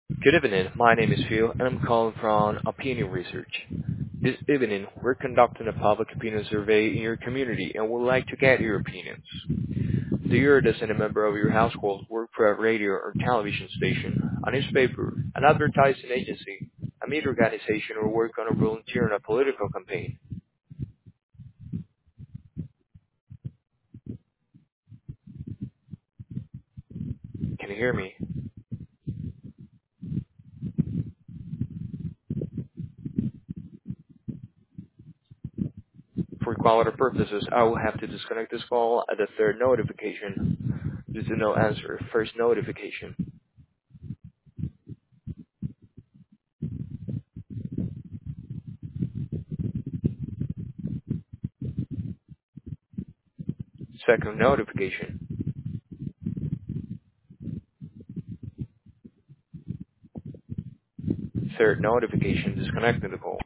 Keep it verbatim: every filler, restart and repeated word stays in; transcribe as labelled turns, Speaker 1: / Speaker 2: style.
Speaker 1: Good evening. My name is Phil, and I'm calling from Opinion Research. This evening, we're conducting a public opinion survey in your community and would like to get your opinions. Do you, as any member of your household, work for a radio or television station, a newspaper, an advertising agency, a media organization, or work on a volunteer in a political campaign? Can you hear me? For quality purposes, I will have to disconnect this call at the third notification due to no answer. First notification. Second notification. Third notification, disconnecting the call.